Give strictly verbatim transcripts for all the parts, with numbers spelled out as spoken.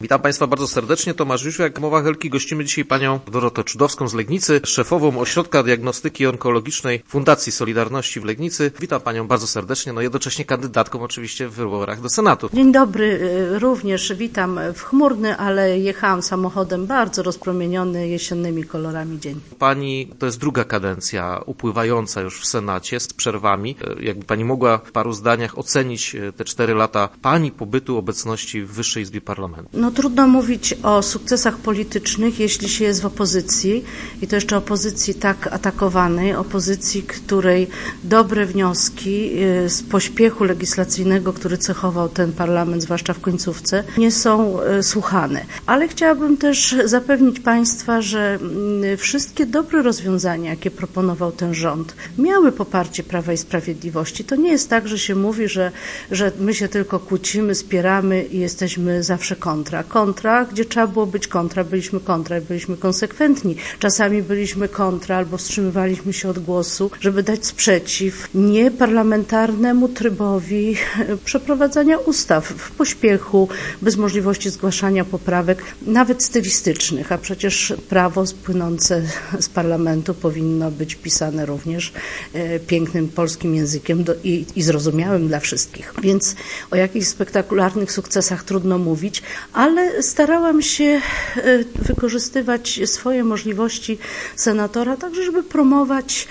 Witam Państwa bardzo serdecznie. Tomasz Jóźwiak, Mowa Helki. Gościmy dzisiaj panią Dorotę Czudowską z Legnicy, szefową Ośrodka Diagnostyki Onkologicznej Fundacji Solidarności w Legnicy. Witam panią bardzo serdecznie, no jednocześnie kandydatką oczywiście w wyborach do Senatu. Dzień dobry, również witam w chmurny, ale jechałam samochodem bardzo rozpromieniony jesiennymi kolorami dzień. Pani to jest druga kadencja upływająca już w Senacie z przerwami. Jakby pani mogła w paru zdaniach ocenić te cztery lata pani pobytu, obecności w Wyższej Izbie Parlamentu? No trudno mówić o sukcesach politycznych, jeśli się jest w opozycji i to jeszcze opozycji tak atakowanej, opozycji, której dobre wnioski z pośpiechu legislacyjnego, który cechował ten parlament, zwłaszcza w końcówce, nie są słuchane. Ale chciałabym też zapewnić Państwa, że wszystkie dobre rozwiązania, jakie proponował ten rząd, miały poparcie Prawa i Sprawiedliwości. To nie jest tak, że się mówi, że, że my się tylko kłócimy, spieramy i jesteśmy zawsze kontra. Kontra, gdzie trzeba było być kontra, byliśmy kontra i byliśmy konsekwentni. Czasami byliśmy kontra albo wstrzymywaliśmy się od głosu, żeby dać sprzeciw nieparlamentarnemu trybowi przeprowadzania ustaw w pośpiechu, bez możliwości zgłaszania poprawek, nawet stylistycznych, a przecież prawo płynące z parlamentu powinno być pisane również e, pięknym polskim językiem do, i, i zrozumiałym dla wszystkich. Więc o jakichś spektakularnych sukcesach trudno mówić, ale starałam się wykorzystywać swoje możliwości senatora, także żeby promować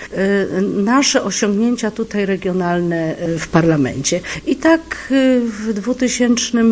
nasze osiągnięcia tutaj regionalne w parlamencie. I tak w dwa tysiące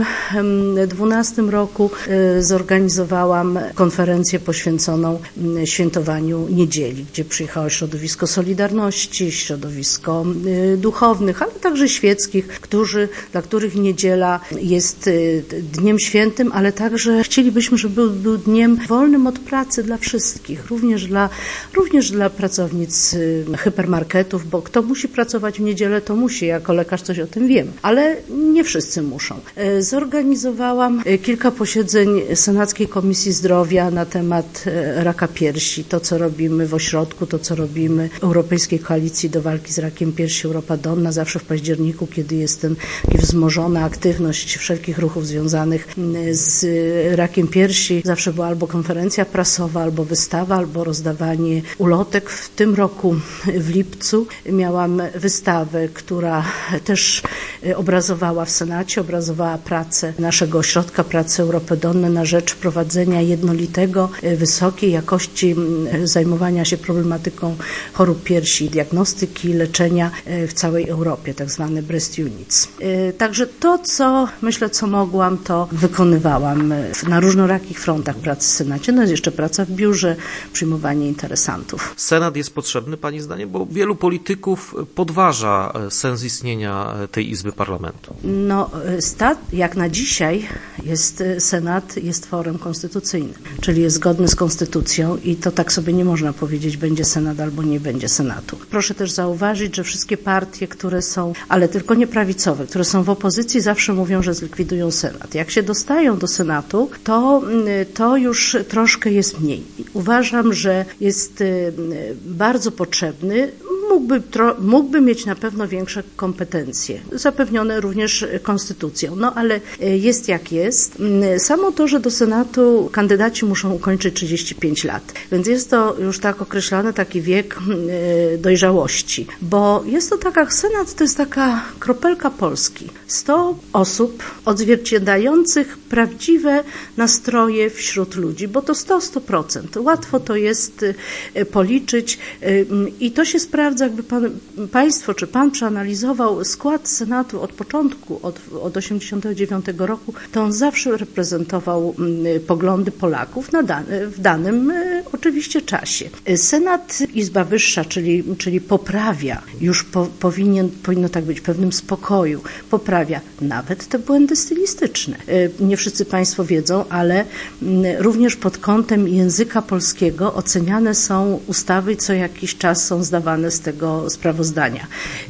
dwunastym roku zorganizowałam konferencję poświęconą świętowaniu niedzieli, gdzie przyjechało środowisko Solidarności, środowisko duchownych, ale także świeckich, którzy, dla których niedziela jest dniem świętym, ale także chcielibyśmy, żeby był, był dniem wolnym od pracy dla wszystkich, również dla, również dla pracownic hypermarketów, bo kto musi pracować w niedzielę, to musi. Ja jako lekarz coś o tym wiem, ale nie wszyscy muszą. Zorganizowałam kilka posiedzeń Senackiej Komisji Zdrowia na temat raka piersi, to co robimy w ośrodku, to co robimy w Europejskiej Koalicji do Walki z Rakiem Piersi Europa Donna, zawsze w październiku, kiedy jest ten wzmożona aktywność wszelkich ruchów związanych z rakiem piersi. Zawsze była albo konferencja prasowa, albo wystawa, albo rozdawanie ulotek. W tym roku w lipcu miałam wystawę, która też obrazowała w Senacie, obrazowała pracę naszego ośrodka pracy Europy Donne na rzecz prowadzenia jednolitego, wysokiej jakości zajmowania się problematyką chorób piersi, diagnostyki, leczenia w całej Europie, tak zwane breast units. Także to, co myślę, co mogłam, to wykonywałam na różnorakich frontach pracy w Senacie. No jest jeszcze praca w biurze, przyjmowanie interesantów. Senat jest potrzebny, pani zdaniem, bo wielu polityków podważa sens istnienia tej Izby Parlamentu. No, stat, jak na dzisiaj jest Senat, jest tworem konstytucyjnym, czyli jest zgodny z konstytucją i to tak sobie nie można powiedzieć, będzie Senat albo nie będzie Senatu. Proszę też zauważyć, że wszystkie partie, które są, ale tylko nie prawicowe, które są w opozycji, zawsze mówią, że zlikwidują Senat. Jak się dostają do Senatu, to, to już troszkę jest mniej. Uważam, że jest bardzo potrzebny. Mógłby, tro, mógłby mieć na pewno większe kompetencje, zapewnione również konstytucją, no ale jest jak jest. Samo to, że do Senatu kandydaci muszą ukończyć trzydzieści pięć lat, więc jest to już tak określany taki wiek dojrzałości, bo jest to taka, Senat to jest taka kropelka Polski. sto osób odzwierciedlających prawdziwe nastroje wśród ludzi, bo to sto, sto procent. Łatwo to jest policzyć i to się sprawdza, jakby pan, państwo, czy pan przeanalizował skład Senatu od początku, od, od osiemdziesiątego dziewiątego roku, to on zawsze reprezentował poglądy Polaków na dane, w danym oczywiście czasie. Senat, Izba Wyższa, czyli, czyli poprawia, już po, powinien, powinno tak być w pewnym spokoju, poprawia nawet te błędy stylistyczne. Nie wszyscy państwo wiedzą, ale również pod kątem języka polskiego oceniane są ustawy, co jakiś czas są zdawane z tego sprawozdania.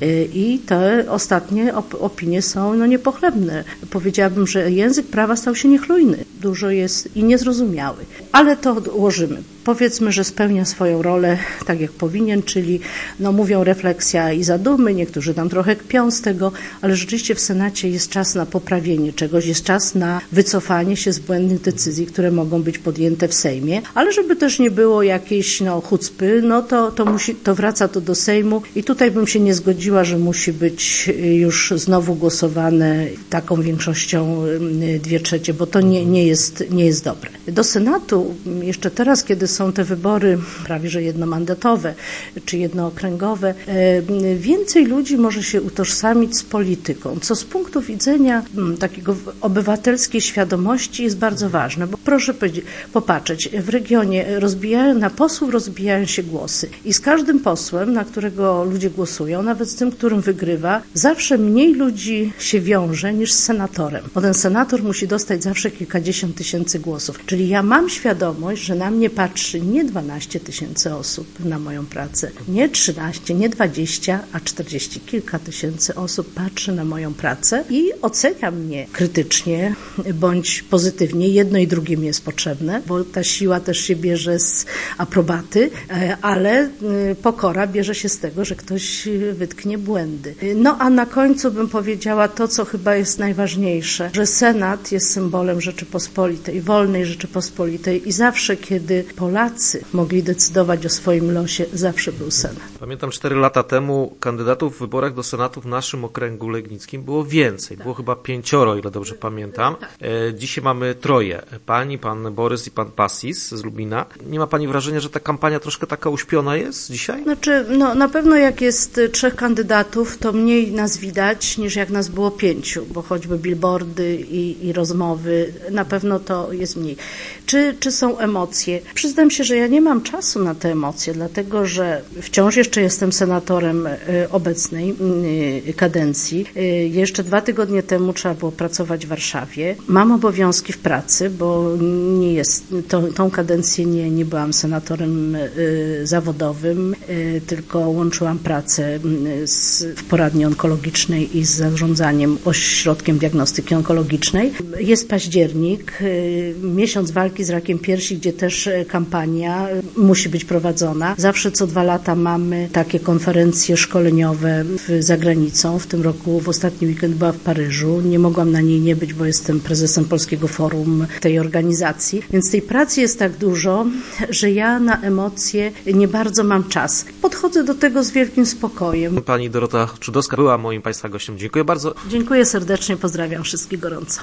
I te ostatnie op- opinie są no, niepochlebne. Powiedziałabym, że język prawa stał się niechlujny. Dużo jest i niezrozumiały. Ale to odłożymy. Powiedzmy, że spełnia swoją rolę tak jak powinien, czyli no mówią refleksja i zadumy, niektórzy tam trochę kpią z tego, ale rzeczywiście w Senacie jest czas na poprawienie czegoś, jest czas na wycofanie się z błędnych decyzji, które mogą być podjęte w Sejmie, ale żeby też nie było jakiejś no chucpy, no to, to, musi, to wraca to do Sejmu i tutaj bym się nie zgodziła, że musi być już znowu głosowane taką większością dwie trzecie, bo to nie, nie, jest, nie jest dobre. Do Senatu jeszcze teraz, kiedy są te wybory prawie że jednomandatowe czy jednookręgowe, więcej ludzi może się utożsamić z polityką, co z punktu widzenia takiego obywatelskiej świadomości jest bardzo ważne, bo proszę popatrzeć, w regionie rozbijają, na posłów rozbijają się głosy i z każdym posłem, na którego ludzie głosują, nawet z tym, którym wygrywa, zawsze mniej ludzi się wiąże niż z senatorem, bo ten senator musi dostać zawsze kilkadziesiąt tysięcy głosów, czyli ja mam świadomość, że na mnie patrzy nie dwanaście tysięcy osób na moją pracę, nie trzynaście, nie dwadzieścia, a czterdzieści kilka tysięcy osób patrzy na moją pracę i ocenia mnie krytycznie bądź pozytywnie. Jedno i drugie mi jest potrzebne, bo ta siła też się bierze z aprobaty, ale pokora bierze się z tego, że ktoś wytknie błędy. No a na końcu bym powiedziała to, co chyba jest najważniejsze, że Senat jest symbolem Rzeczypospolitej, wolnej Rzeczypospolitej i zawsze, kiedy Polacy mogli decydować o swoim losie, zawsze był Senat. Pamiętam cztery lata temu kandydatów w wyborach do Senatu w naszym okręgu legnickim było więcej. Było chyba pięcioro, ile dobrze pamiętam. E, dzisiaj mamy troje. Pani, pan Borys i pan Pasis z Lubina. Nie ma pani wrażenia, że ta kampania troszkę taka uśpiona jest dzisiaj? Znaczy, no na pewno jak jest trzech kandydatów, to mniej nas widać niż jak nas było pięciu, bo choćby billboardy i, i rozmowy, na pewno to jest mniej. Czy, czy są emocje? Przyznam się, że ja nie mam czasu na te emocje, dlatego że wciąż jeszcze jestem senatorem obecnej kadencji. Jeszcze dwa tygodnie temu trzeba było pracować w Warszawie. Mam obowiązki w pracy, bo nie jest, to, tą kadencję nie, nie byłam senatorem zawodowym, tylko łączyłam pracę z, w poradni onkologicznej i z zarządzaniem ośrodkiem diagnostyki onkologicznej. Jest październik, miesiąc walki z rakiem piersi, gdzie też kampania musi być prowadzona. Zawsze co dwa lata mamy takie konferencje szkoleniowe za granicą. W tym roku w ostatni weekend była w Paryżu. Nie mogłam na niej nie być, bo jestem prezesem Polskiego Forum tej organizacji. Więc tej pracy jest tak dużo, że ja na emocje nie bardzo mam czas. Podchodzę do tego z wielkim spokojem. Pani Dorota Czudowska była moim Państwa gościem. Dziękuję bardzo. Dziękuję serdecznie, pozdrawiam wszystkich gorąco.